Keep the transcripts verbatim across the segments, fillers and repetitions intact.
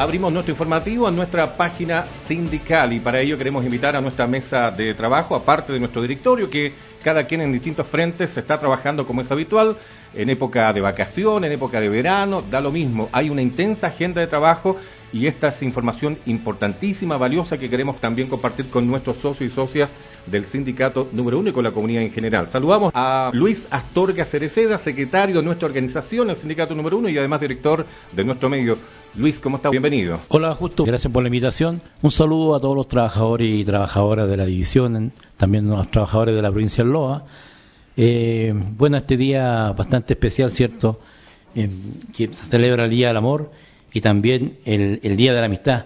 abrimos nuestro informativo en nuestra página sindical y para ello queremos invitar a nuestra mesa de trabajo, aparte de nuestro directorio, que cada quien en distintos frentes está trabajando como es habitual, en época de vacación, en época de verano, da lo mismo. Hay una intensa agenda de trabajo y esta es información importantísima, valiosa, que queremos también compartir con nuestros socios y socias del sindicato número uno y con la comunidad en general. Saludamos a Luis Astorga Cereceda, secretario de nuestra organización, el sindicato número uno, y además director de nuestro medio. Luis, ¿cómo está? Bienvenido. Hola, Justo. Gracias por la invitación. Un saludo a todos los trabajadores y trabajadoras de la división, también a los trabajadores de la provincia de Loa. Eh, bueno, este día bastante especial, ¿cierto? Eh, que se celebra el Día del Amor y también el, el Día de la Amistad.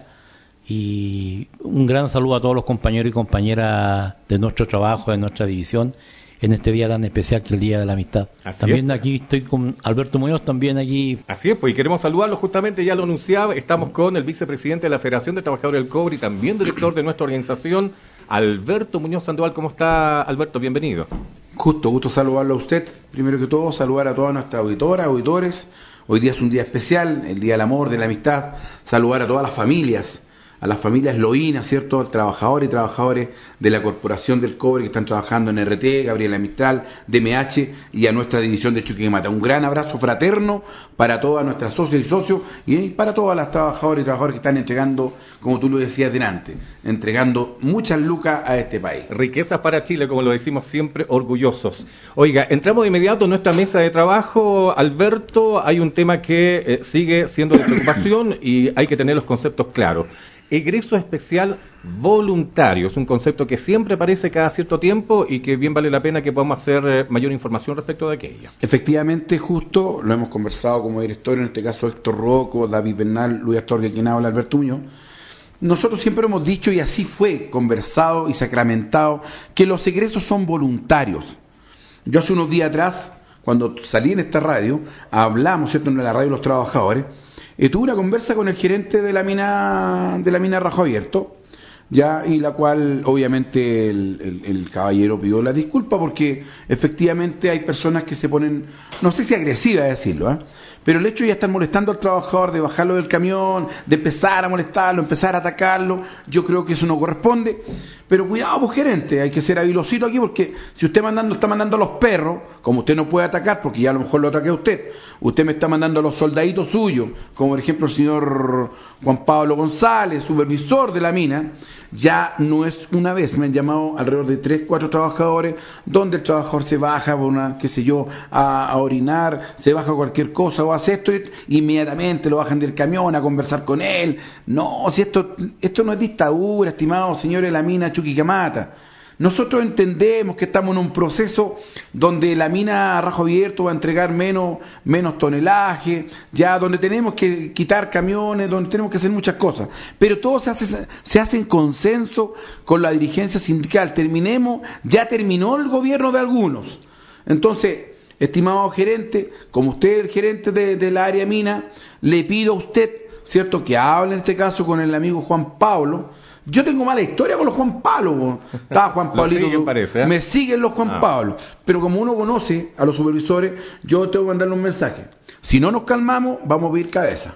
Y un gran saludo a todos los compañeros y compañeras de nuestro trabajo, de nuestra división, en este día tan especial que es el Día de la Amistad. Así también es. Aquí estoy con Alberto Muñoz, también aquí. Así es, pues, y queremos saludarlo justamente, ya lo anunciaba, estamos con el vicepresidente de la Federación de Trabajadores del Cobre y también director de nuestra organización, Alberto Muñoz Sandoval. ¿Cómo está, Alberto? Bienvenido. Justo, gusto saludarlo a usted. Primero que todo, saludar a todas nuestras auditoras, auditores. Hoy día es un día especial, el Día del Amor, de la Amistad. Saludar a todas las familias, a las familias loínas, ¿cierto? Trabajadores y trabajadores de la Corporación del Cobre que están trabajando en R T, Gabriela Mistral, D M H y a nuestra división de Chuquicamata. Un gran abrazo fraterno para todas nuestras socias y socios y para todas las trabajadoras y trabajadores que están entregando, como tú lo decías delante, entregando muchas lucas a este país. Riquezas para Chile, como lo decimos siempre, orgullosos. Oiga, entramos de inmediato en nuestra mesa de trabajo. Alberto, hay un tema que eh, sigue siendo de preocupación y hay que tener los conceptos claros. Egreso especial voluntario, es un concepto que siempre aparece cada cierto tiempo y que bien vale la pena que podamos hacer eh, mayor información respecto de aquello. Efectivamente, justo, lo hemos conversado como directorio, en este caso Héctor Rocco, David Bernal, Luis Astorga, quien habla, Alberto Muñoz. Nosotros siempre hemos dicho, y así fue conversado y sacramentado, que los egresos son voluntarios. Yo hace unos días atrás, cuando salí en esta radio, hablamos, ¿cierto?, en la radio de los trabajadores. Eh, tuve una conversa con el gerente de la mina de la mina Rajo Abierto, ya, y la cual obviamente el, el, el caballero pidió la disculpa porque efectivamente hay personas que se ponen, no sé si agresivas decirlo, ¿eh? pero el hecho de ya estar molestando al trabajador, de bajarlo del camión, de empezar a molestarlo, empezar a atacarlo, yo creo que eso no corresponde. Pero cuidado, pues, gerente, hay que ser habilosito aquí, porque si usted mandando está mandando a los perros, como usted no puede atacar, porque ya a lo mejor lo ataque a usted, usted me está mandando a los soldaditos suyos, como por ejemplo el señor Juan Pablo González, supervisor de la mina. Ya no es una vez, me han llamado alrededor de tres, cuatro trabajadores, donde el trabajador se baja, por una, qué sé yo, a, a orinar, se baja cualquier cosa o hace esto, y inmediatamente lo bajan del camión a conversar con él. No, si esto, esto no es dictadura, estimados señores de la mina Chuquicamata. Nosotros entendemos que estamos en un proceso donde la mina Rajo Abierto va a entregar menos, menos tonelaje, ya donde tenemos que quitar camiones, donde tenemos que hacer muchas cosas, pero todo se hace, se hace en consenso con la dirigencia sindical. Terminemos, ya terminó el gobierno de algunos. Entonces, estimado gerente, como usted es el gerente de, de la área mina, le pido a usted, cierto, que hable en este caso con el amigo Juan Pablo. Yo tengo mala historia con los Juan Pablo. Está Juan Pablito, siguen, parece, ¿eh? Me siguen los Juan ah. Pablo. Pero como uno conoce a los supervisores, yo tengo que mandarle un mensaje. Si no nos calmamos, vamos a pedir cabeza.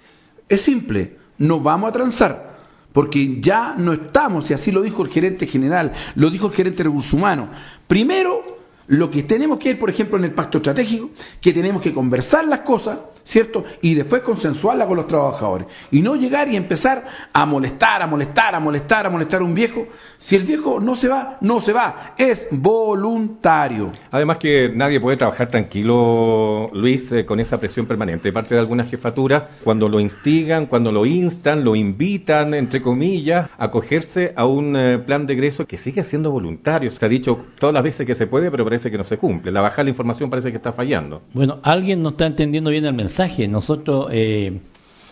Es simple, nos vamos a transar. Porque ya no estamos, y así lo dijo el gerente general, lo dijo el gerente de recursos humanos. Primero, lo que tenemos que ir, por ejemplo, en el pacto estratégico, que tenemos que conversar las cosas, ¿cierto? Y después consensuarla con los trabajadores. Y no llegar y empezar a molestar, a molestar, a molestar, a molestar a un viejo. Si el viejo no se va, no se va. Es voluntario. Además que nadie puede trabajar tranquilo, Luis, eh, con esa presión permanente. De parte de alguna jefatura, cuando lo instigan, cuando lo instan, lo invitan, entre comillas, a acogerse a un eh, plan de egreso que sigue siendo voluntario. Se ha dicho todas las veces que se puede, pero parece que no se cumple. La bajada de la información parece que está fallando. Bueno, alguien no está entendiendo bien el mensaje. Nosotros eh,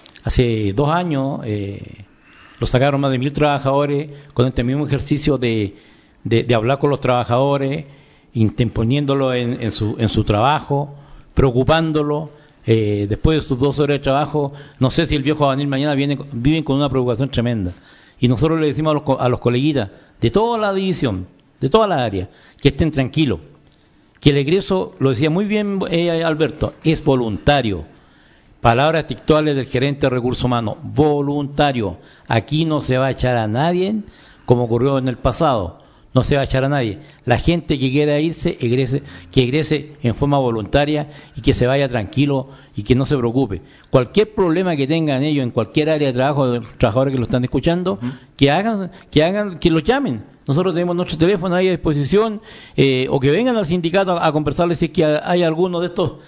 hace dos años eh, lo sacaron más de mil trabajadores con este mismo ejercicio de, de, de hablar con los trabajadores, interponiéndolo en, en, su, en su trabajo, preocupándolo. Eh, después de sus dos horas de trabajo, no sé si el viejo va a venir mañana, viene, viven con una preocupación tremenda. Y nosotros le decimos a los, a los coleguitas de toda la división, de toda la área, que estén tranquilos, que el egreso, lo decía muy bien eh, Alberto, es voluntario. Palabras textuales del gerente de recursos humanos, voluntario. Aquí no se va a echar a nadie como ocurrió en el pasado. No se va a echar a nadie. La gente que quiera irse, egrese, que egrese en forma voluntaria y que se vaya tranquilo y que no se preocupe. Cualquier problema que tengan ellos en cualquier área de trabajo, de los trabajadores que lo están escuchando, uh-huh. que hagan, que hagan, que los llamen. Nosotros tenemos nuestro teléfono ahí a disposición, eh, o que vengan al sindicato a, a conversarles si es que hay alguno de estos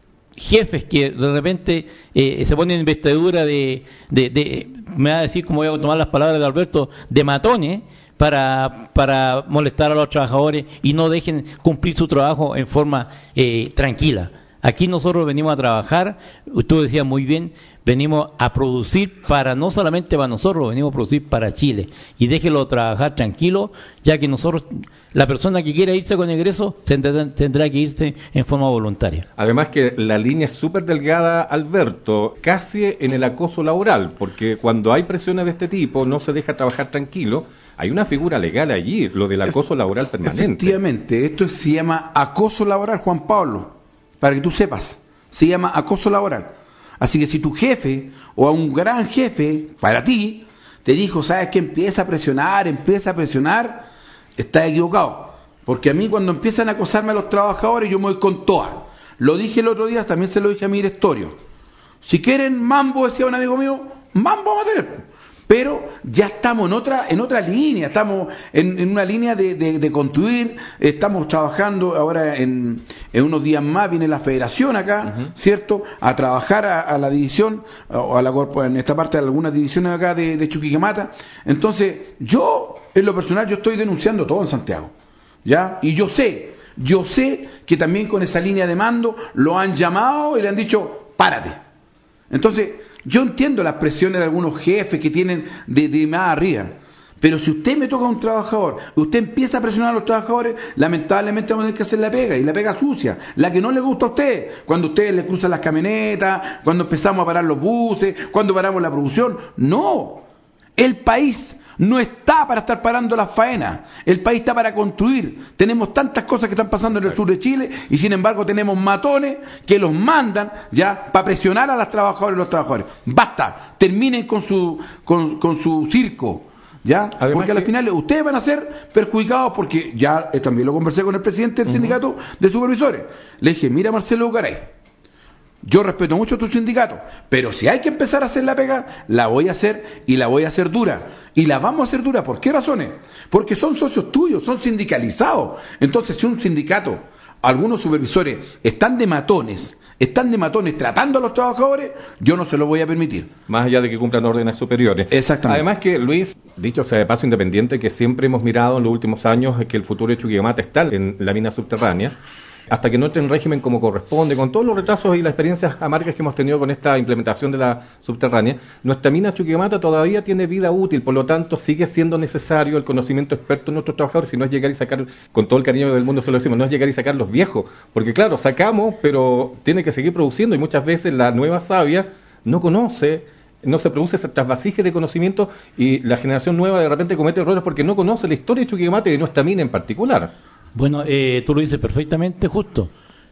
jefes que de repente eh, se ponen en vestidura de, de, de, me va a decir, como voy a tomar las palabras de Alberto, de matones, para para molestar a los trabajadores y no dejen cumplir su trabajo en forma eh, tranquila. Aquí nosotros venimos a trabajar, tú decías muy bien, venimos a producir para, no solamente para nosotros, venimos a producir para Chile. Y déjelo trabajar tranquilo, ya que nosotros, la persona que quiera irse con egreso tendrá, tendrá que irse en forma voluntaria. Además que la línea es súper delgada, Alberto, casi en el acoso laboral, porque cuando hay presiones de este tipo, no se deja trabajar tranquilo. Hay una figura legal allí, lo del acoso laboral permanente. Efectivamente, esto se llama acoso laboral, Juan Pablo, para que tú sepas, se llama acoso laboral. Así que si tu jefe, o a un gran jefe, para ti, te dijo, sabes que empieza a presionar, empieza a presionar, estás equivocado. Porque a mí cuando empiezan a acosarme a los trabajadores, yo me voy con todas. Lo dije el otro día, también se lo dije a mi directorio. Si quieren mambo, decía un amigo mío, mambo vamos a tener. Pero ya estamos en otra en otra línea, estamos en, en una línea de, de, de construir, estamos trabajando ahora en, en unos días más, viene la federación acá, uh-huh. ¿cierto? A trabajar a, a la división, o a la en esta parte de algunas divisiones acá de, de Chuquicamata. Entonces, yo, en lo personal, yo estoy denunciando todo en Santiago, ¿ya? Y yo sé, yo sé que también con esa línea de mando lo han llamado y le han dicho, párate. Entonces, yo entiendo las presiones de algunos jefes que tienen de, de más arriba, pero si usted me toca a un trabajador, usted empieza a presionar a los trabajadores, lamentablemente vamos a tener que hacer la pega, y la pega sucia, la que no le gusta a usted, cuando ustedes le cruzan las camionetas, cuando empezamos a parar los buses, cuando paramos la producción. No, el país no está para estar parando las faenas, el país está para construir. Tenemos tantas cosas que están pasando en el sur de Chile y sin embargo tenemos matones que los mandan ya para presionar a las trabajadoras y los trabajadores. Basta, terminen con su con, con su circo, ¿ya? Además, porque al final ustedes van a ser perjudicados, porque ya eh, también lo conversé con el presidente del uh-huh. sindicato de supervisores. Le dije, mira Marcelo Bucaray, yo respeto mucho tu sindicato, pero si hay que empezar a hacer la pega, la voy a hacer y la voy a hacer dura. Y la vamos a hacer dura. ¿Por qué razones? Porque son socios tuyos, son sindicalizados. Entonces, si un sindicato, algunos supervisores están de matones, están de matones tratando a los trabajadores, yo no se lo voy a permitir. Más allá de que cumplan órdenes superiores. Exactamente. Además que, Luis, dicho sea de paso independiente, que siempre hemos mirado en los últimos años que el futuro de Chuquicamata está en la mina subterránea, hasta que no entre en régimen como corresponde, con todos los retrasos y las experiencias amargas que hemos tenido con esta implementación de la subterránea, nuestra mina Chuquicamata todavía tiene vida útil, por lo tanto sigue siendo necesario el conocimiento experto de nuestros trabajadores, si no es llegar y sacar, con todo el cariño del mundo se lo decimos, no es llegar y sacar los viejos, porque claro, sacamos, pero tiene que seguir produciendo, y muchas veces la nueva savia no conoce, no se produce ese trasvasije de conocimiento, y la generación nueva de repente comete errores porque no conoce la historia de Chuquicamata y de nuestra mina en particular. Bueno, eh, tú lo dices perfectamente justo.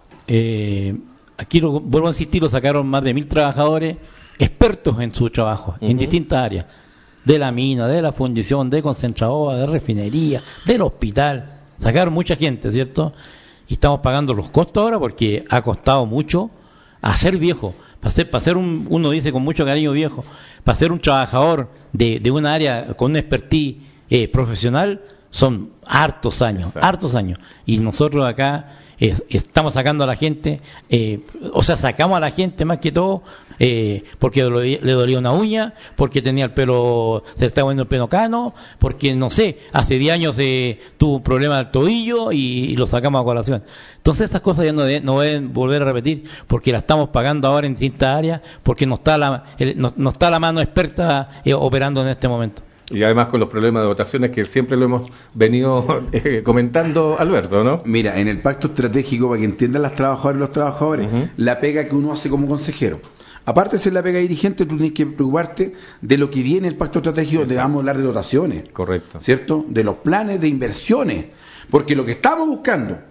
Eh, aquí lo, vuelvo a insistir, lo sacaron más de mil trabajadores expertos en su trabajo, uh-huh. en distintas áreas, de la mina, de la fundición, de concentradora, de refinería, del hospital. Sacaron mucha gente, ¿cierto? Y estamos pagando los costos ahora porque ha costado mucho hacer viejo. Para ser, para ser un, uno dice con mucho cariño viejo, para ser un trabajador de, de una área con una expertise eh, profesional, son hartos años, Exacto. hartos años. Y nosotros acá eh, estamos sacando a la gente, eh, o sea, sacamos a la gente más que todo eh, porque le, le dolía una uña, porque tenía el pelo, se le estaba poniendo el pelo cano, porque no sé, hace diez años eh, tuvo un problema del tobillo y, y lo sacamos a colación. Entonces estas cosas ya no, de, no deben volver a repetir, porque la estamos pagando ahora en distintas áreas, porque no está la, el, no, no está la mano experta eh, operando en este momento. Y además con los problemas de votaciones que siempre lo hemos venido eh, comentando, Alberto, ¿no? Mira, en el pacto estratégico, para que entiendan las trabajadoras y los trabajadores, uh-huh. la pega que uno hace como consejero. Aparte de ser la pega dirigente, tú tienes que preocuparte de lo que viene el pacto estratégico, donde vamos a hablar de dotaciones. Correcto. ¿Cierto? De los planes de inversiones. Porque lo que estamos buscando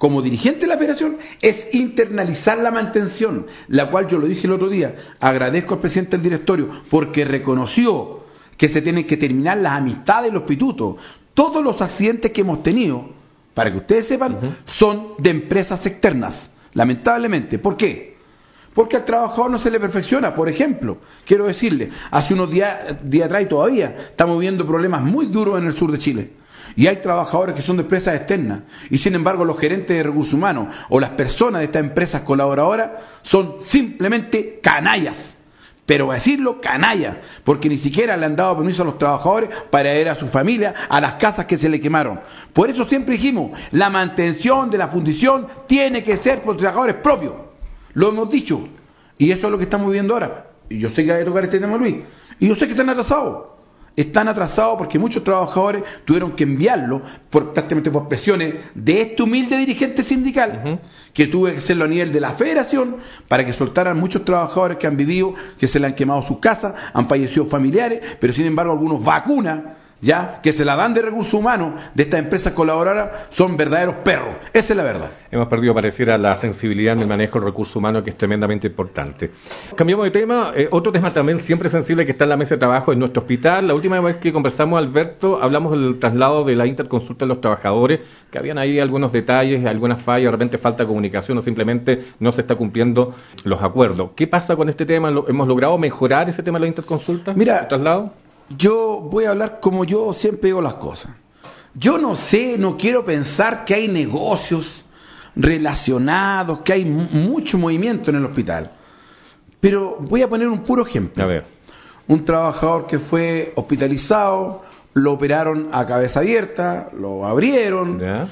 como dirigente de la federación, es internalizar la mantención, la cual yo lo dije el otro día, agradezco al presidente del directorio, porque reconoció que se tienen que terminar las amistades y los pitutos. Todos los accidentes que hemos tenido, para que ustedes sepan, uh-huh. son de empresas externas, lamentablemente. ¿Por qué? Porque al trabajador no se le perfecciona. Por ejemplo, quiero decirle, hace unos días, días atrás y todavía, estamos viendo problemas muy duros en el sur de Chile. Y hay trabajadores que son de empresas externas. Y sin embargo, los gerentes de recursos humanos o las personas de estas empresas colaboradoras son simplemente canallas. Pero a decirlo, canallas. Porque ni siquiera le han dado permiso a los trabajadores para ir a su familia, a las casas que se le quemaron. Por eso siempre dijimos, la mantención de la fundición tiene que ser por trabajadores propios. Lo hemos dicho. Y eso es lo que estamos viviendo ahora. Y yo sé que hay que tocar este tema, Luis. Y yo sé que están atrasados. Están atrasados porque muchos trabajadores tuvieron que enviarlo por, prácticamente por presiones de este humilde dirigente sindical, uh-huh. que tuve que hacerlo a nivel de la federación para que soltaran muchos trabajadores que han vivido, que se le han quemado sus casas, han fallecido familiares, pero sin embargo algunos vacunas, ya que se la dan de recursos humanos de estas empresas colaboradoras, son verdaderos perros. Esa es la verdad. Hemos perdido, pareciera, la sensibilidad en el manejo del recurso humano, que es tremendamente importante. Cambiamos de tema. Eh, otro tema también siempre sensible que está en la mesa de trabajo en nuestro hospital. La última vez que conversamos, Alberto, hablamos del traslado de la interconsulta de los trabajadores, que habían ahí algunos detalles, algunas fallas, de repente falta comunicación o simplemente no se está cumpliendo los acuerdos. ¿Qué pasa con este tema? ¿Hemos logrado mejorar ese tema de la interconsulta? Mira, ¿el traslado? Yo voy a hablar como yo siempre digo las cosas. Yo no sé, no quiero pensar que hay negocios relacionados, que hay m- mucho movimiento en el hospital. Pero voy a poner un puro ejemplo. A ver. Un trabajador que fue hospitalizado, lo operaron a cabeza abierta, lo abrieron, ¿ya?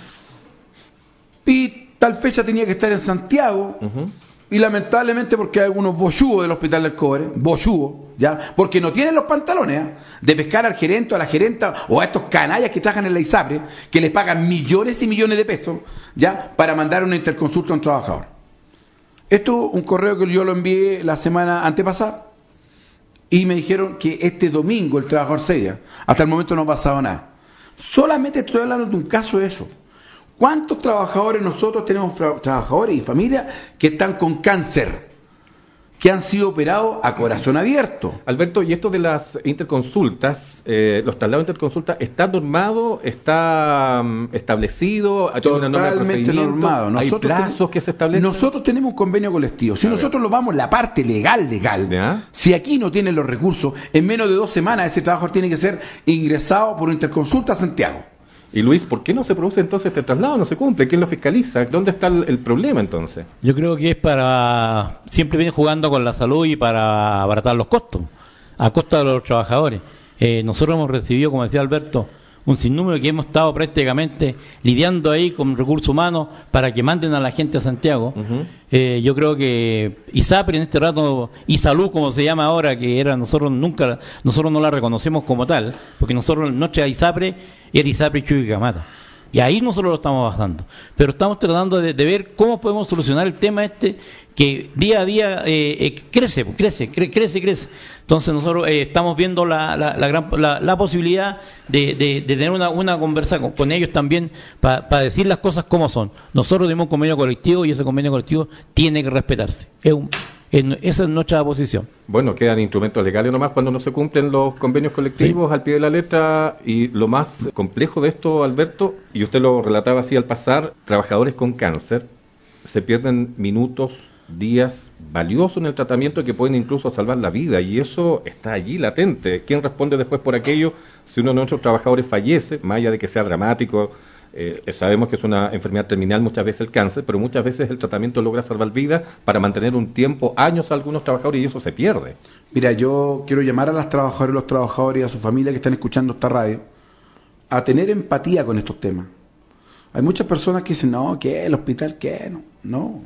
Y tal fecha tenía que estar en Santiago. Uh-huh. Y lamentablemente, porque hay algunos bochugos del Hospital del Cobre, bochugos, ¿ya? Porque no tienen los pantalones, ¿eh? de pescar al gerente o a la gerenta o a estos canallas que trabajan en la ISAPRE, que les pagan millones y millones de pesos, ¿ya? Para mandar una interconsulta a un trabajador. Esto un correo que yo lo envié la semana antepasada y me dijeron que este domingo el trabajador se iba. Hasta el momento no ha pasado nada. Solamente estoy hablando de un caso de eso. ¿Cuántos trabajadores nosotros tenemos, tra- trabajadores y familias que están con cáncer, que han sido operados a corazón abierto? Alberto, y esto de las interconsultas, eh, los traslados de interconsultas, ¿está normado, está um, establecido? Totalmente normado. Nosotros ¿hay plazos ten- que se establecen? Nosotros tenemos un convenio colectivo. Si a nosotros ver. lo vamos la parte legal, legal, ¿ya? Si aquí no tienen los recursos, en menos de dos semanas ese trabajador tiene que ser ingresado por una interconsulta a Santiago. Y Luis, ¿por qué no se produce entonces este traslado? ¿No se cumple? ¿Quién lo fiscaliza? ¿Dónde está el, el problema entonces? Yo creo que es para... Siempre viene jugando con la salud y para abaratar los costos, a costa de los trabajadores. Eh, nosotros hemos recibido, como decía Alberto, un sinnúmero que hemos estado prácticamente lidiando ahí con recursos humanos para que manden a la gente a Santiago. Uh-huh. Eh, yo creo que ISAPRE en este rato, ISALU como se llama ahora, que era nosotros nunca, nosotros no la reconocemos como tal, porque nosotros nuestra ISAPRE era ISAPRE Chuquicamata. Y ahí nosotros lo estamos bajando. Pero estamos tratando de, de ver cómo podemos solucionar el tema este que día a día eh, eh, crece, crece, cre, crece, crece. Entonces nosotros eh, estamos viendo la, la, la, gran, la, la posibilidad de, de, de tener una, una conversa con, con ellos también para pa decir las cosas como son. Nosotros tenemos un convenio colectivo y ese convenio colectivo tiene que respetarse. Es un, es, esa es nuestra posición. Bueno, quedan instrumentos legales nomás cuando no se cumplen los convenios colectivos, sí, al pie de la letra. Y lo más complejo de esto, Alberto, y usted lo relataba así al pasar, trabajadores con cáncer se pierden minutos, días valiosos en el tratamiento que pueden incluso salvar la vida, y eso está allí latente. ¿Quién responde después por aquello si uno de nuestros trabajadores fallece? Más allá de que sea dramático, eh, sabemos que es una enfermedad terminal muchas veces el cáncer, pero muchas veces el tratamiento logra salvar vidas para mantener un tiempo, años a algunos trabajadores, y eso se pierde. Mira, yo quiero llamar a las trabajadoras y los trabajadores y a su familia que están escuchando esta radio a tener empatía con estos temas. Hay muchas personas que dicen, no, ¿qué? ¿El hospital qué? No, no.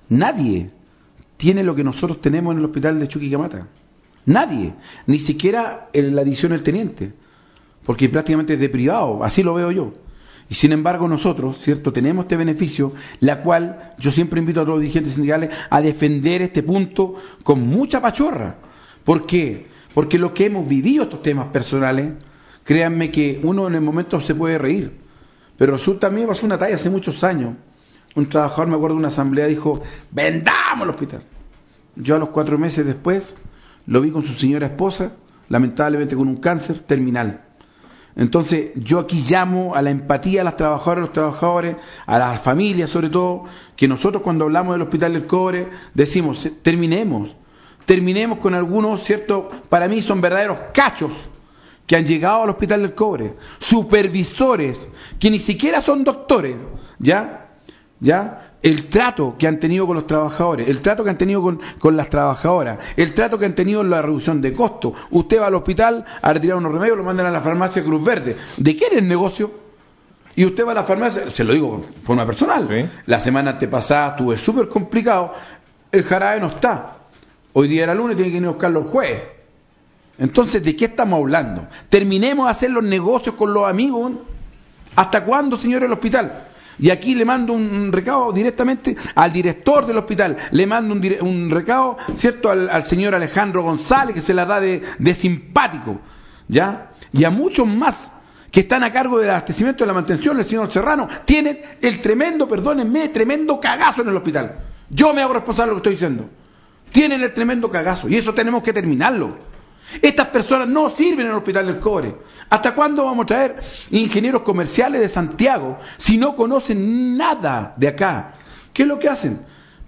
Nadie tiene lo que nosotros tenemos en el hospital de Chuquicamata. Nadie. Ni siquiera en la adición del teniente. Porque prácticamente es de privado. Así lo veo yo. Y sin embargo nosotros, ¿cierto?, tenemos este beneficio, la cual yo siempre invito a todos los dirigentes sindicales a defender este punto con mucha pachorra. ¿Por qué? Porque lo que hemos vivido estos temas personales, créanme que uno en el momento se puede reír. Pero resulta, a mí me pasó una talla hace muchos años. un trabajador, me acuerdo de una asamblea, dijo, vendamos el hospital. Yo a los cuatro meses después lo vi con su señora esposa, lamentablemente con un cáncer terminal. Entonces yo aquí llamo a la empatía a las trabajadoras, a los trabajadores, a las familias sobre todo, que nosotros cuando hablamos del Hospital del Cobre decimos, terminemos, terminemos con algunos, ¿cierto? Para mí son verdaderos cachos que han llegado al Hospital del Cobre, supervisores que ni siquiera son doctores, ¿ya? ¿Ya? El trato que han tenido con los trabajadores, el trato que han tenido con, con las trabajadoras, el trato que han tenido en la reducción de costos. Usted va al hospital a retirar unos remedios, lo mandan a la farmacia Cruz Verde. ¿De quién es el negocio? Y usted va a la farmacia, se lo digo de forma personal, ¿sí? La semana antepasada estuve súper complicado, el jarabe no está. Hoy día era lunes, tiene que ir a buscarlo el jueves. Entonces, ¿de qué estamos hablando? Terminemos de hacer los negocios con los amigos. ¿Hasta cuándo, señor, el hospital? Y aquí le mando un recado directamente al director del hospital, le mando un, dire- un recado, ¿cierto?, al, al señor Alejandro González, que se la da de, de simpático, ¿ya? Y a muchos más que están a cargo del abastecimiento de la mantención, el señor Serrano, tienen el tremendo, perdónenme, tremendo cagazo en el hospital. Yo me hago responsable de lo que estoy diciendo. Tienen el tremendo cagazo, y eso tenemos que terminarlo. Estas personas no sirven en el Hospital del Cobre. ¿Hasta cuándo vamos a traer ingenieros comerciales de Santiago si no conocen nada de acá? ¿Qué es lo que hacen?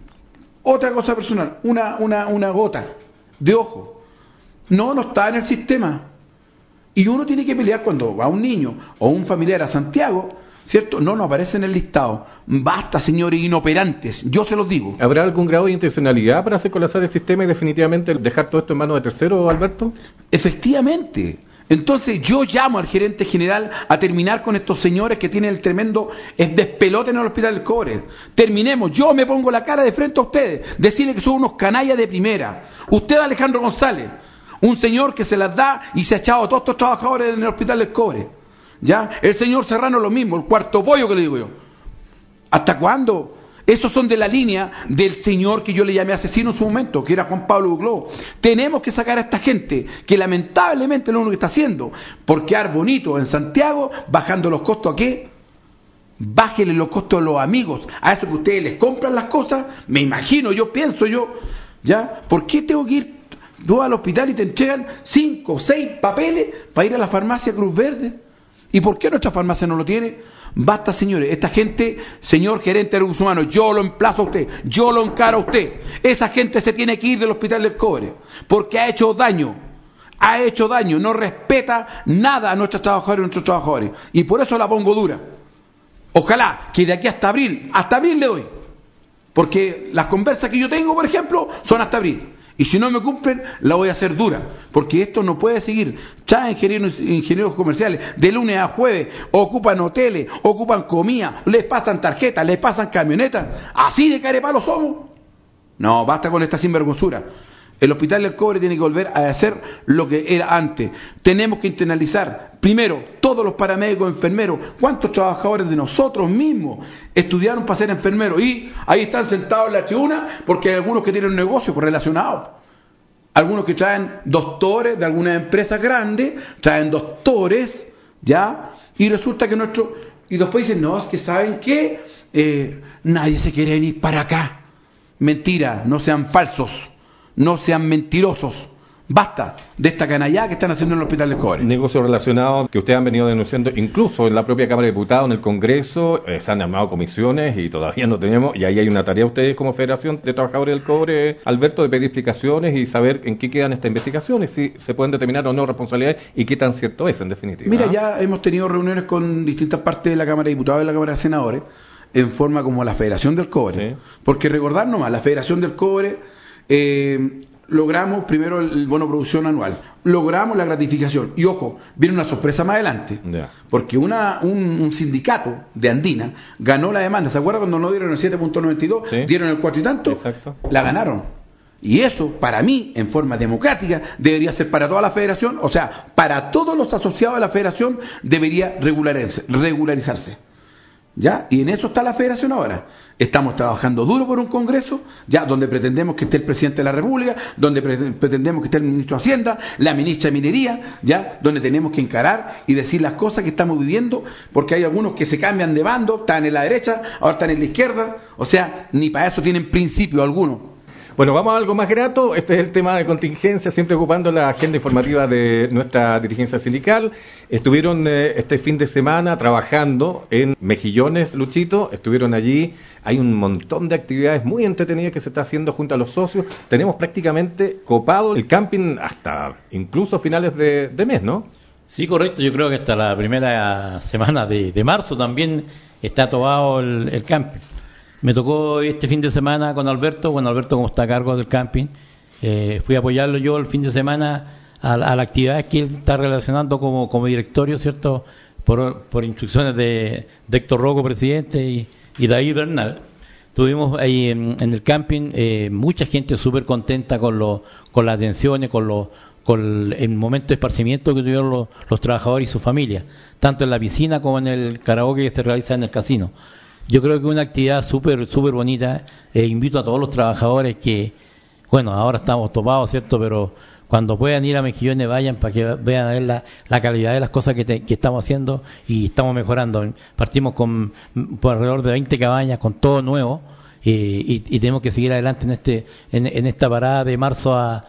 Otra cosa personal, una, una, una gota de ojo. No, no está en el sistema. Y uno tiene que pelear cuando va un niño o un familiar a Santiago, ¿cierto? No, no aparece en el listado. Basta, señores inoperantes, yo se los digo. ¿Habrá algún grado de intencionalidad para hacer colapsar el sistema y definitivamente dejar todo esto en manos de terceros, Alberto? Efectivamente. Entonces yo llamo al gerente general a terminar con estos señores que tienen el tremendo despelote en el Hospital del Cobre. Terminemos, yo me pongo la cara de frente a ustedes, decirle que son unos canallas de primera. Usted, Alejandro González, un señor que se las da y se ha echado a todos estos trabajadores en el Hospital del Cobre. ¿Ya? El señor Serrano lo mismo, el cuarto pollo que le digo yo. ¿Hasta cuándo? Esos son de la línea del señor que yo le llamé asesino en su momento, que era Juan Pablo Bugló. Tenemos que sacar a esta gente que lamentablemente lo único que está haciendo por quedar bonito en Santiago, bajando los costos. ¿A qué? Bájenle los costos a los amigos, a eso que ustedes les compran las cosas. Me imagino, yo pienso yo, ¿ya? ¿Por qué tengo que ir tú al hospital y te entregan cinco o seis papeles para ir a la farmacia Cruz Verde? ¿Y por qué nuestra farmacia no lo tiene? Basta, señores, esta gente, señor gerente de recursos humanos, yo lo emplazo a usted, yo lo encaro a usted. Esa gente se tiene que ir del Hospital del Cobre, porque ha hecho daño, ha hecho daño, no respeta nada a nuestros trabajadores y nuestros trabajadores. Y por eso la pongo dura. Ojalá que de aquí hasta abril, hasta abril le doy. Porque las conversas que yo tengo, por ejemplo, son hasta abril. Y si no me cumplen, la voy a hacer dura, porque esto no puede seguir. Ya ingenieros, ingenieros comerciales, de lunes a jueves, ocupan hoteles, ocupan comida, les pasan tarjetas, les pasan camionetas. ¿Así de carepalo somos? No, basta con esta sinvergüenzura. El Hospital del Cobre tiene que volver a hacer lo que era antes. Tenemos que internalizar, primero, todos los paramédicos, enfermeros. ¿Cuántos trabajadores de nosotros mismos estudiaron para ser enfermeros? Y ahí están sentados en la tribuna porque hay algunos que tienen negocios relacionados. Algunos que traen doctores de algunas empresas grandes, traen doctores, ¿ya? Y resulta que nuestro... Y después dicen, no, es que ¿saben qué? Eh, nadie se quiere venir para acá. Mentira, no sean falsos. No sean mentirosos. Basta de esta canallada que están haciendo en el Hospital del Cobre. Negocios relacionados que ustedes han venido denunciando, incluso en la propia Cámara de Diputados, en el Congreso, eh, se han armado comisiones y todavía no tenemos, y ahí hay una tarea ustedes como Federación de Trabajadores del Cobre, Alberto, de pedir explicaciones y saber en qué quedan estas investigaciones, si se pueden determinar o no responsabilidades y qué tan cierto es en definitiva. Mira, ¿eh? ya hemos tenido reuniones con distintas partes de la Cámara de Diputados y la Cámara de Senadores, en forma como la Federación del Cobre. Sí. Porque recordar nomás, la Federación del Cobre... Eh, logramos primero el bono de producción anual, logramos la gratificación, y ojo, viene una sorpresa más adelante, yeah. porque una, un, un sindicato de Andina ganó la demanda. ¿Se acuerdan cuando no dieron el siete punto noventa y dos? ¿Sí? Dieron el cuatro y tanto. Exacto. La ganaron. Y eso, para mí, en forma democrática, debería ser para toda la federación, o sea, para todos los asociados de la federación debería regularizarse. regularizarse. ¿ya? Y en eso está la federación ahora. Estamos trabajando duro por un congreso, ya, donde pretendemos que esté el presidente de la República, donde pre- pretendemos que esté el ministro de Hacienda, la ministra de Minería, ya, donde tenemos que encarar y decir las cosas que estamos viviendo, porque hay algunos que se cambian de bando, están en la derecha, ahora están en la izquierda, o sea, ni para eso tienen principio alguno. Bueno, vamos a algo más grato. Este es el tema de contingencia, siempre ocupando la agenda informativa de nuestra dirigencia sindical. Estuvieron eh, este fin de semana trabajando en Mejillones, Luchito. Estuvieron allí. Hay un montón de actividades muy entretenidas que se está haciendo junto a los socios. Tenemos prácticamente copado el camping hasta incluso finales de, de mes, ¿no? Sí, correcto. Yo creo que hasta la primera semana de, de marzo también está topado el, el camping. Me tocó este fin de semana con Alberto, bueno, Alberto como está a cargo del camping, eh, fui a apoyarlo yo el fin de semana a, a las actividades que él está relacionando como, como directorio, ¿cierto? Por, por instrucciones de, de Héctor Rocco, presidente, y, y David Bernal. Tuvimos ahí en, en el camping eh, mucha gente súper contenta con, lo, con las atenciones, con, lo, con el momento de esparcimiento que tuvieron los, los trabajadores y sus familias, tanto en la piscina como en el karaoke que se realiza en el casino. Yo creo que es una actividad súper súper bonita. Eh, invito a todos los trabajadores que, bueno, ahora estamos topados, ¿cierto? Pero cuando puedan ir a Mejillones, vayan para que vean a ver la, la calidad de las cosas que, te, que estamos haciendo y estamos mejorando. Partimos con por alrededor de veinte cabañas, con todo nuevo, eh, y, y tenemos que seguir adelante en este en, en esta parada de marzo a,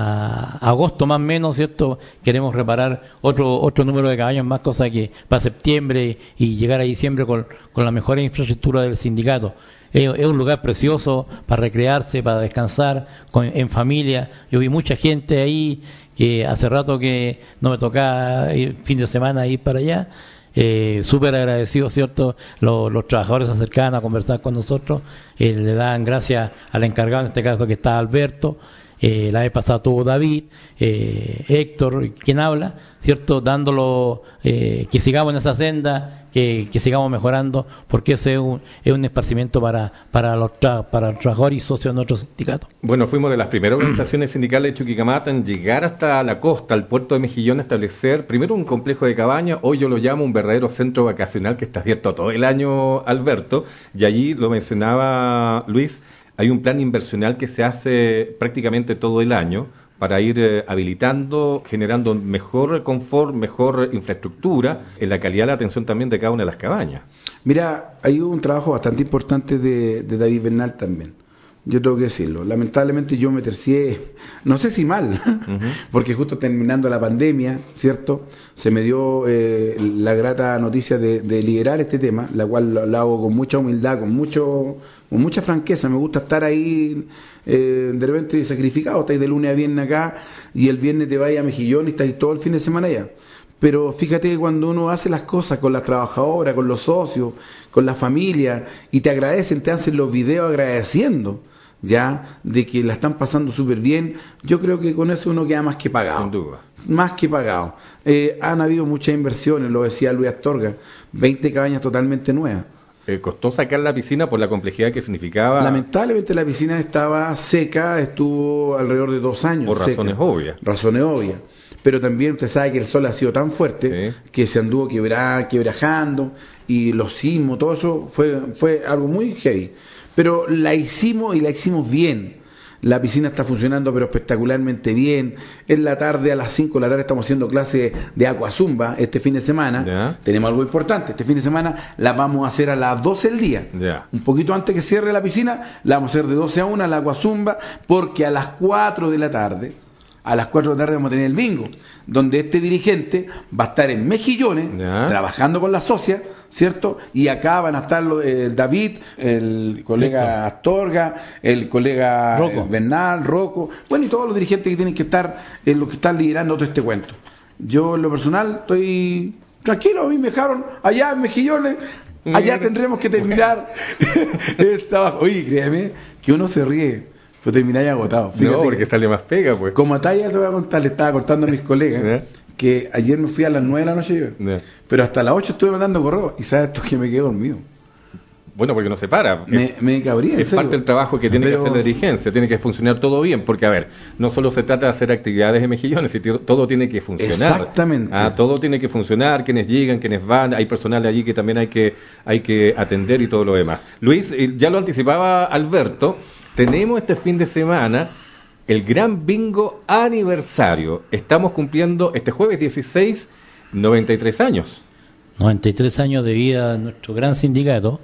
a, a agosto más o menos, ¿cierto? Queremos reparar otro otro número de cabañas más, cosa que para septiembre y llegar a diciembre con, con la mejor infraestructura del sindicato. Es, es un lugar precioso para recrearse, para descansar con, en familia. Yo vi mucha gente ahí que hace rato que no me tocaba ir, fin de semana ir para allá. Eh, súper agradecido, ¿cierto? Los, los trabajadores se acercaban a conversar con nosotros, eh, le dan gracias al encargado, en este caso que está Alberto, eh, la vez pasada tuvo David, eh, Héctor, quien habla, ¿cierto? Dándolo, eh, que sigamos en esa senda, que, que sigamos mejorando, porque ese es un, es un esparcimiento para, para, los tra- para los trabajadores y socios de nuestro sindicato. Bueno, fuimos de las primeras organizaciones sindicales de Chuquicamata en llegar hasta la costa, al puerto de Mejillón, a establecer primero un complejo de cabañas, hoy yo lo llamo un verdadero centro vacacional que está abierto todo el año, Alberto, y allí lo mencionaba Luis, hay un plan inversional que se hace prácticamente todo el año para ir eh, habilitando, generando mejor confort, mejor infraestructura, en la calidad de la atención también de cada una de las cabañas. Mira, hay un trabajo bastante importante de, de David Bernal también. Yo tengo que decirlo. Lamentablemente yo me tercié, no sé si mal, uh-huh. porque justo terminando la pandemia, ¿cierto? Se me dio eh, la grata noticia de, de liderar este tema, la cual lo, lo hago con mucha humildad, con mucho, con mucha franqueza. Me gusta estar ahí, eh, de repente sacrificado, estáis de lunes a viernes acá, y el viernes te vais a Mejillón y estáis todo el fin de semana allá. Pero fíjate que cuando uno hace las cosas con las trabajadoras, con los socios, con la familia, y te agradecen, te hacen los videos agradeciendo, ya, de que la están pasando súper bien, yo creo que con eso uno queda más que pagado. Sin duda. Más que pagado. Eh, han habido muchas inversiones, lo decía Luis Astorga, veinte cabañas totalmente nuevas. Eh, costó sacar la piscina por la complejidad que significaba. Lamentablemente la piscina estaba seca, estuvo alrededor de dos años. Por razones seca. obvias. Razones obvias. Pero también usted sabe que el sol ha sido tan fuerte, sí, que se anduvo quebra, quebrajando, y los sismos, todo eso fue, fue algo muy heavy. Pero la hicimos y la hicimos bien. La piscina está funcionando pero espectacularmente bien. En la tarde, a las cinco de la tarde, estamos haciendo clases de aquazumba este fin de semana. Ya. Tenemos algo importante. Este fin de semana la vamos a hacer a las doce del día. Ya. Un poquito antes que cierre la piscina, la vamos a hacer de doce a una, la aquazumba, porque a las cuatro de la tarde, a las cuatro de la tarde vamos a tener el bingo, donde este dirigente va a estar en Mejillones, ya, trabajando con la socia, ¿cierto? Y acá van a estar el eh, David, el colega Astorga, el colega Rocco. eh, Bernal, Rocco, bueno, y todos los dirigentes que tienen que estar, en los que están liderando todo este cuento. Yo, en lo personal, estoy tranquilo, a mí me dejaron allá en Mejillones, allá tendremos que terminar el trabajo. Oye, créeme que uno se ríe, pero termináis agotado. Fíjate, no, porque que, sale más pega, pues. como talla te voy a contar, le estaba contando a mis colegas, ¿eh? que ayer me fui a las nueve de la noche, yo, ¿Eh? pero hasta las ocho estuve mandando correo, y sabes tú que me quedé dormido. Bueno, porque no se para. Me, es, me cabría, es parte del trabajo que tiene Pero... que hacer la dirigencia, tiene que funcionar todo bien, porque a ver, no solo se trata de hacer actividades en Mejillones, sino todo tiene que funcionar. Exactamente. Ah, todo tiene que funcionar, quienes llegan, quienes van, hay personal allí que también hay que, hay que atender y todo lo demás. Luis, ya lo anticipaba Alberto, tenemos este fin de semana el gran bingo aniversario. Estamos cumpliendo este jueves dieciséis, noventa y tres años. noventa y tres años de vida de nuestro gran sindicato.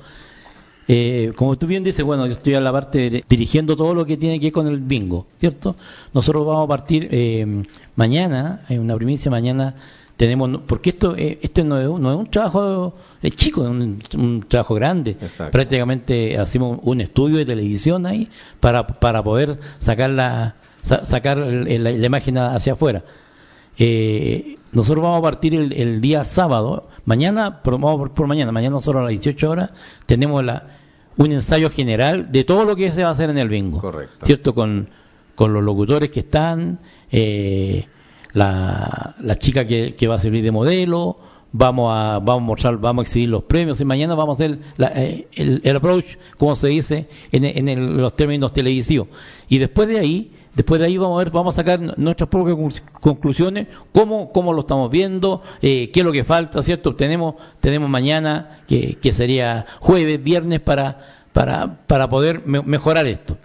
Eh, como tú bien dices, bueno, yo estoy a la parte de, dirigiendo todo lo que tiene que ver con el bingo, ¿cierto? Nosotros vamos a partir eh, mañana, en una primicia mañana tenemos, porque esto eh, este no es, un, no es un trabajo eh, chico, es un, un trabajo grande. Exacto. Prácticamente hacemos un estudio de televisión ahí para para poder sacar la sa, sacar el, la, la imagen hacia afuera. Eh, nosotros vamos a partir el, el día sábado, mañana, por, por, por mañana, mañana nosotros a las dieciocho horas tenemos la, un ensayo general de todo lo que se va a hacer en el bingo. Correcto. ¿Cierto? Con, con los locutores que están, eh, la, la chica que, que va a servir de modelo, vamos a, vamos a mostrar, vamos a exhibir los premios y mañana vamos a hacer la, eh, el, el approach, como se dice en, en el, los términos televisivos. Y después de ahí, Después de ahí vamos a ver, vamos a sacar nuestras propias conclusiones, cómo, cómo lo estamos viendo, eh, qué es lo que falta, ¿cierto? Tenemos, tenemos mañana, que, que sería jueves, viernes, para, para, para poder me, mejorar esto.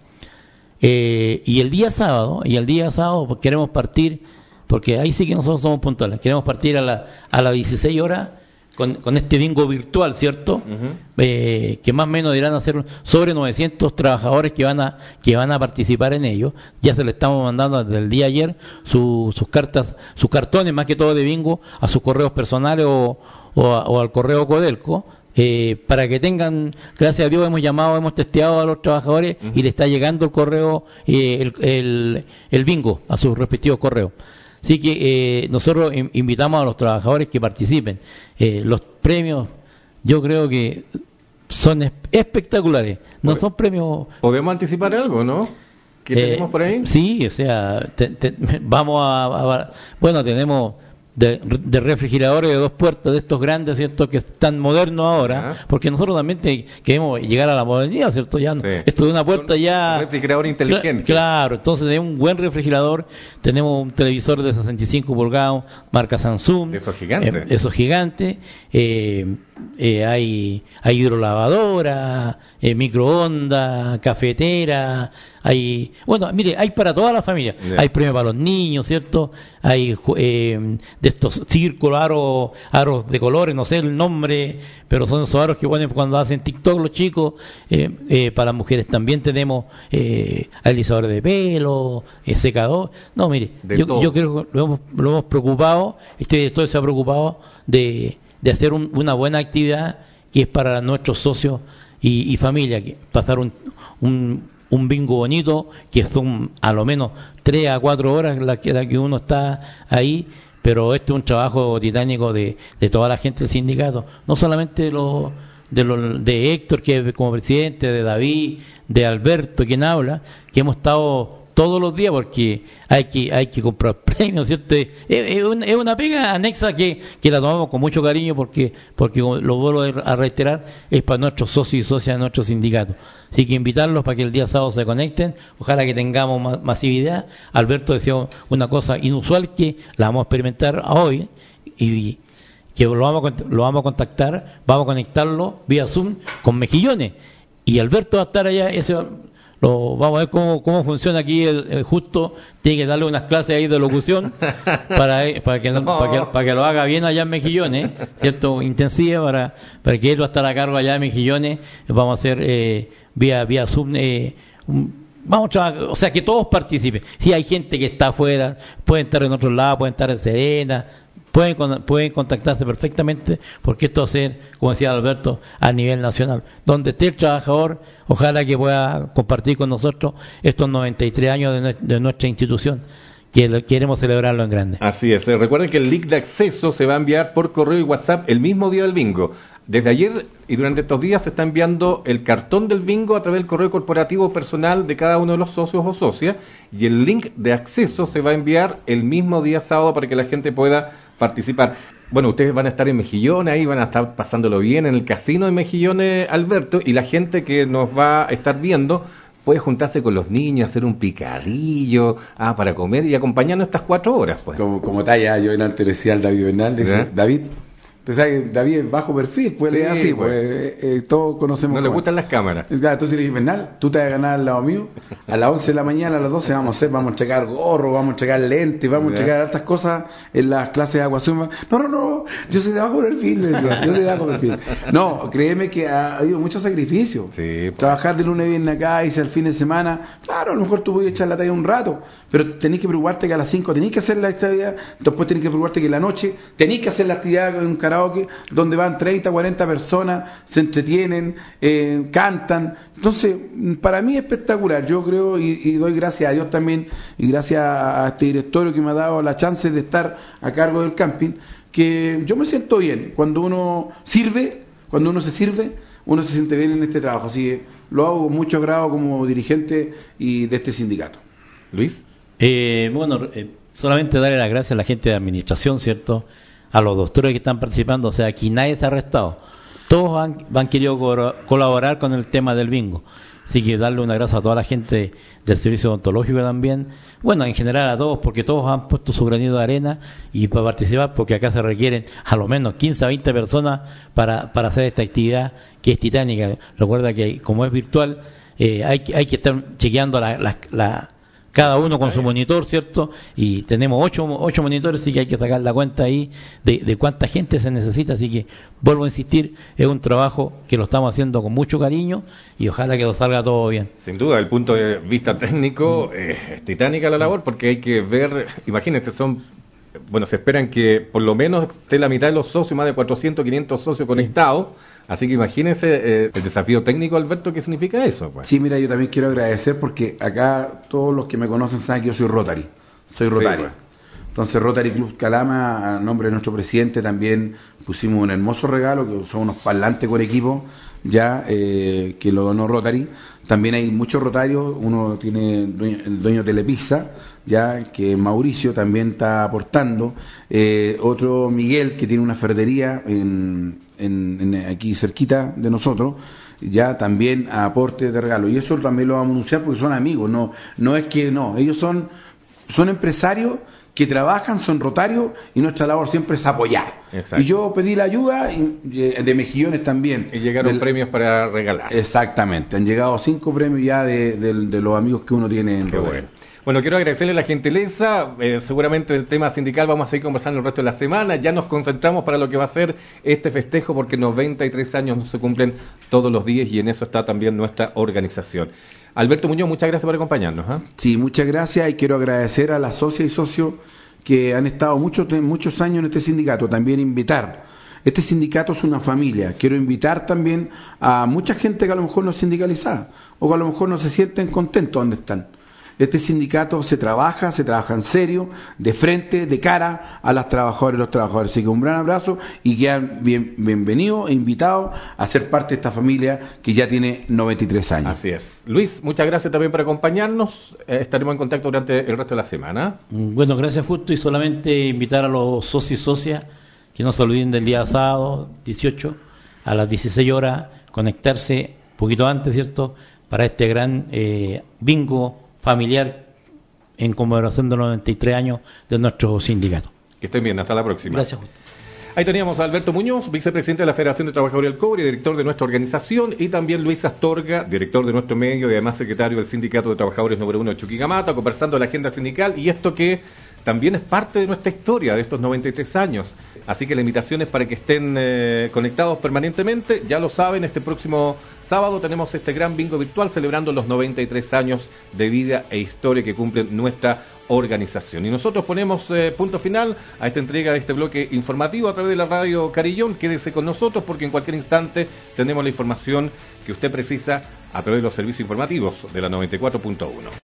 Eh, y el día sábado, y el día sábado queremos partir, porque ahí sí que nosotros somos puntuales, queremos partir a la, a las dieciséis horas, Con, con este bingo virtual, ¿cierto? Uh-huh. Eh, que más o menos dirán a ser sobre novecientos trabajadores que van a que van a participar en ello. Ya se le estamos mandando desde el día de ayer su, sus cartas, sus cartones, más que todo de bingo, a sus correos personales o, o, a, o al correo Codelco, eh, para que tengan, gracias a Dios hemos llamado, hemos testeado a los trabajadores uh-huh. y le está llegando el correo, eh, el, el, el bingo a sus respectivos correos. Así que eh, nosotros invitamos a los trabajadores que participen. Eh, los premios, yo creo que son espectaculares. No son premios... ¿Podemos anticipar algo, no? ¿Qué eh, tenemos por ahí? Sí, o sea, te, te, vamos a, a... Bueno, tenemos de, de refrigeradores de dos puertas, de estos grandes, ¿cierto? Que están modernos ahora, ¿ah? Porque nosotros también te, queremos llegar a la modernidad, ¿cierto? Ya, sí. Esto de una puerta ya... Un refrigerador inteligente. Claro, entonces tenemos un buen refrigerador, tenemos un televisor de sesenta y cinco pulgadas, marca Samsung. De esos gigantes. Eh, esos gigantes. Eh, eh, hay, hay hidrolavadora, eh, microondas, cafetera, hay, bueno, mire, hay para toda la familia. Yeah. Hay premios para los niños, ¿cierto? Hay eh, de estos círculos, aros, aros de colores, no sé el nombre, pero son esos aros que ponen cuando hacen TikTok los chicos. Eh, eh, para las mujeres también tenemos eh, alisadores de pelo, eh, secador. No, mire, yo, yo creo que lo hemos, lo hemos preocupado, este director se ha preocupado de, de hacer un, una buena actividad que es para nuestros socios y, y familia, que pasar un, un un bingo bonito, que son a lo menos tres a cuatro horas la que, la que uno está ahí, pero este es un trabajo titánico de, de toda la gente del sindicato, no solamente los de, los, de Héctor, que es como presidente, de David, de Alberto, quien habla, que hemos estado todos los días, porque hay que hay que comprar premios, ¿cierto? Es, es, una, es una pega anexa que, que la tomamos con mucho cariño, porque porque lo vuelvo a reiterar, es para nuestros socios y socias de nuestro sindicato. Así que invitarlos para que el día sábado se conecten, ojalá que tengamos masividad. Alberto decía una cosa inusual que la vamos a experimentar hoy, y que lo vamos a, lo vamos a contactar, vamos a conectarlo vía Zoom con Mejillones, y Alberto va a estar allá, ese lo, vamos a ver cómo, cómo funciona aquí el, el justo, tiene que darle unas clases ahí de locución para, para, que, no. para, que, para que lo haga bien allá en Mejillones, ¿cierto? Intensiva, para, para que él va a estar a cargo allá en Mejillones. Vamos a hacer eh, vía, vía Zoom, eh, un, vamos a trabajar, o sea, que todos participen. Si hay gente que está afuera, pueden estar en otro lado, pueden estar en Serena, pueden pueden contactarse perfectamente, porque esto va a ser, como decía Alberto, a nivel nacional. Donde esté el trabajador, ojalá que pueda compartir con nosotros estos noventa y tres años de, de nuestra institución, que queremos celebrarlo en grande. Así es. Recuerden que el link de acceso se va a enviar por correo y WhatsApp el mismo día del bingo. Desde ayer y durante estos días se está enviando el cartón del bingo a través del correo corporativo personal de cada uno de los socios o socias, y el link de acceso se va a enviar el mismo día sábado para que la gente pueda participar. Bueno, ustedes van a estar en Mejillones, ahí van a estar pasándolo bien en el casino de Mejillones, Alberto, y la gente que nos va a estar viendo puede juntarse con los niños, hacer un picadillo, ah, para comer y acompañarnos estas cuatro horas, pues. Como, como talla, yo antes le decía al David Bernal, decía, David, tú sabes, David es bajo perfil, pues, sí, le así, pues, eh, eh, todos conocemos. No le gustan las cámaras. Entonces le dije, Bernal, tú te vas a ganar al lado mío, a las once de la mañana, a las doce vamos a hacer, vamos a checar gorro, vamos a checar lentes, vamos ¿verdad? a checar hartas cosas en las clases de aguasuma. No, no, no, yo soy de bajo perfil, le decía, yo soy de bajo perfil. No, créeme que ha habido mucho sacrificio. Sí, pues. Trabajar de lunes a viernes acá, irse al fin de semana, claro, a lo mejor tú puedes echar la talla un rato, pero tenés que preocuparte que a las cinco tenés que hacer la actividad, después tenés que preocuparte que en la noche tenés que hacer la actividad en un karaoke, donde van treinta, cuarenta personas, se entretienen, eh, cantan. Entonces, para mí es espectacular. Yo creo y, y doy gracias a Dios también y gracias a este directorio que me ha dado la chance de estar a cargo del camping, que yo me siento bien. Cuando uno sirve, cuando uno se sirve, uno se siente bien en este trabajo. Así que lo hago con mucho grado como dirigente y de este sindicato. Luis. Eh, bueno, eh, solamente darle las gracias a la gente de administración, ¿cierto?, a los doctores que están participando, o sea, aquí nadie se ha arrestado, todos han, han querido co- colaborar con el tema del bingo, así que darle una gracias a toda la gente del servicio odontológico también, bueno, en general a todos, porque todos han puesto su granito de arena y para participar, porque acá se requieren a lo menos quince a veinte personas para, para hacer esta actividad que es titánica. Recuerda que como es virtual, eh, hay, hay que estar chequeando la, la, la cada uno con su monitor, ¿cierto? Y tenemos ocho, ocho monitores, así que hay que sacar la cuenta ahí de, de cuánta gente se necesita. Así que, vuelvo a insistir, es un trabajo que lo estamos haciendo con mucho cariño y ojalá que lo salga todo bien. Sin duda, desde el punto de vista técnico, eh, es titánica la labor porque hay que ver, imagínense, son, bueno, se esperan que por lo menos esté la mitad de los socios, más de cuatrocientos, quinientos socios conectados. Sí. Así que imagínense eh, el desafío técnico, Alberto, ¿qué significa eso? Pues? Sí, mira, yo también quiero agradecer porque acá todos los que me conocen saben que yo soy Rotary, soy Rotario. Sí, pues. Entonces Rotary Club Calama, a nombre de nuestro presidente, también pusimos un hermoso regalo, que son unos parlantes por equipo, ya eh, que lo donó Rotary. También hay muchos rotarios, uno tiene dueño, el dueño de Telepizza, ya que Mauricio también está aportando, eh, otro Miguel que tiene una ferretería en, en, en aquí cerquita de nosotros, ya también a aporte de regalo, y eso también lo vamos a anunciar porque son amigos, no no es que no, ellos son son empresarios que trabajan, son rotarios y nuestra labor siempre es apoyar. Exacto. Y yo pedí la ayuda y, de Mejillones también. Y llegaron del, premios para regalar. Exactamente, han llegado cinco premios ya de, de, de los amigos que uno tiene en Rotary. Bueno. Bueno, quiero agradecerle la gentileza, eh, seguramente el tema sindical vamos a seguir conversando el resto de la semana, ya nos concentramos para lo que va a ser este festejo porque noventa y tres años no se cumplen todos los días y en eso está también nuestra organización. Alberto Muñoz, muchas gracias por acompañarnos. ¿eh? Sí, muchas gracias y quiero agradecer a las socias y socios que han estado muchos, muchos años en este sindicato, también invitar. Este sindicato es una familia, quiero invitar también a mucha gente que a lo mejor no es sindicalizada o que a lo mejor no se sienten contentos donde están. Este sindicato se trabaja, se trabaja en serio, de frente, de cara a las trabajadoras y los trabajadores. Así que un gran abrazo y quedan bien, bienvenidos e invitados a ser parte de esta familia que ya tiene noventa y tres años. Así es. Luis, muchas gracias también por acompañarnos. Eh, estaremos en contacto durante el resto de la semana. Bueno, gracias Justo y solamente invitar a los socios y socias que no se olviden del día sábado dieciocho a las dieciséis horas, conectarse un poquito antes, ¿cierto?, para este gran eh, bingo familiar en conmemoración de los noventa y tres años de nuestro sindicato. Que estén bien, hasta la próxima. Gracias, Justo. Ahí teníamos a Alberto Muñoz, vicepresidente de la Federación de Trabajadores del Cobre, director de nuestra organización, y también Luis Astorga, director de nuestro medio y además secretario del Sindicato de Trabajadores número uno de Chuquicamata, conversando de la agenda sindical y esto que también es parte de nuestra historia de estos noventa y tres años. Así que la invitación es para que estén eh, conectados permanentemente. Ya lo saben, este próximo sábado tenemos este gran bingo virtual celebrando los noventa y tres años de vida e historia que cumple nuestra organización. Y nosotros ponemos eh, punto final a esta entrega de este bloque informativo a través de la radio Carillón. Quédese con nosotros porque en cualquier instante tenemos la información que usted precisa a través de los servicios informativos de la noventa y cuatro punto uno.